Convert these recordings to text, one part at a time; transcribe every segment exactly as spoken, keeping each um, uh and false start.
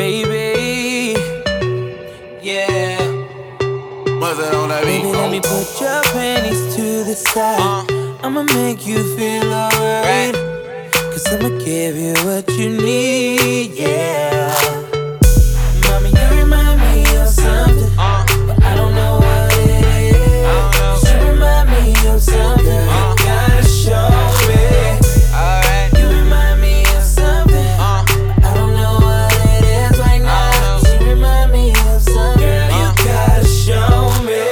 baby. Yeah. What's that on that beat? Baby, let me put your panties to the side. Uh. I'ma make you feel alright. Cause I'ma give you what you need, yeah. Mommy, you remind me of something, Uh. but I don't know what it is. Cause you remind me of something, Uh. you gotta show me. Alright. You remind me of something, Uh. I don't know what it is right now. Cause you remind me of something, girl, you gotta show me.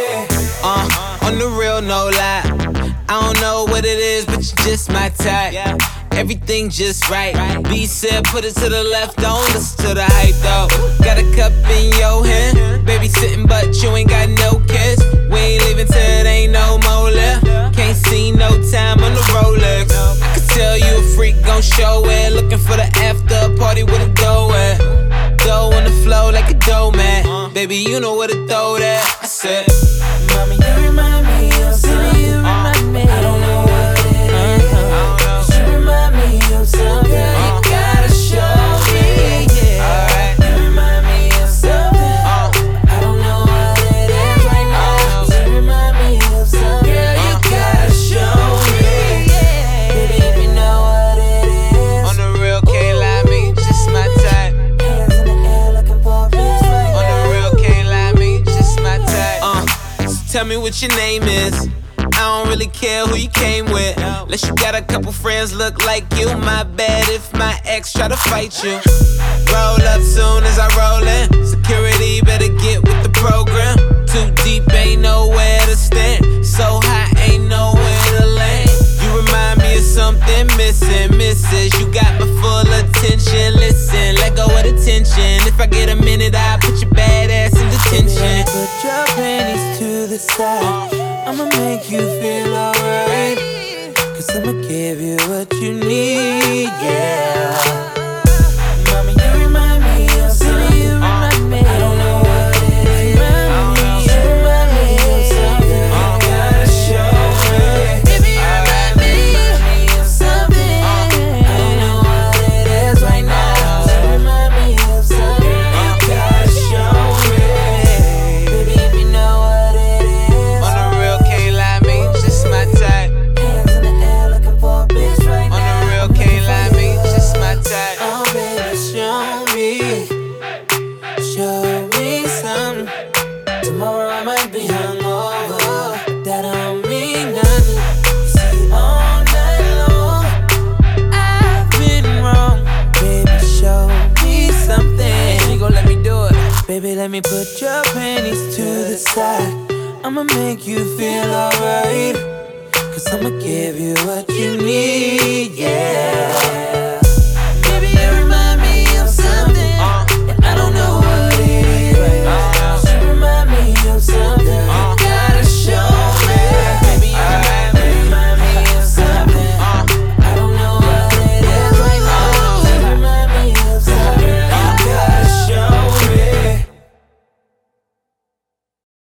Uh, on the real, no lie. I don't know what it is, but you just my type. Everything just right. B said, put it to the left, don't listen to the hype though. Got a cup in your hand, baby sitting, but you ain't got no kiss. We ain't leaving till it ain't no more left. Can't see no time on the Rolex. I could tell you a freak, gon' show it. Looking for the after party with a dough at. Dough on the floor like a dough man. Baby, you know where to throw that. I said, Mommy, you remind me of something. You remind me. I don't know what it is. Cause you remind me of something. You gotta show me, yeah. You remind me of something. I don't know what it is right now. Cause you remind me of something. Girl, you gotta show me, yeah. Baby, if you know what it is. on the real, can't lie, me, just my type. Hands in the air looking for a bitch right On the now. real, can't lie, me, just my type. Uh, so tell me what your name is. I don't really care who you came with. Unless you got a couple friends look like you. My bad if my ex try to fight you. Roll up soon as I roll in. Security better get with the program. Too deep, ain't nowhere to stand. So high, ain't nowhere to land. You remind me of something missing, missus. You got my full attention. Listen, let go of the tension. If I get a minute, I'll put your bad ass in detention. Put your panties to the side. I'ma make you feel alright. Cause I'ma give you what you need, yeah. Mommy, you remind me of something. You remind me. I don't know what it is. You remind me of something. You gotta show me. Baby, you remind me of something. I don't know what it is right now. You remind me of something. You gotta show me. Baby, if you know what it is. On the real, can't lie, me, just my type. Hands in the air looking for a bitch right On now. the real, can't lie, me, just my type. Oh, baby, show me, show me something. Tomorrow I might be hungover, but that don't mean nothing. See, all night long, I've been wrong. Baby, show me something. She gon' let me do it. Baby, let me put your panties to the side. I'ma make you feel alright. Cause I'ma give you what you need, yeah.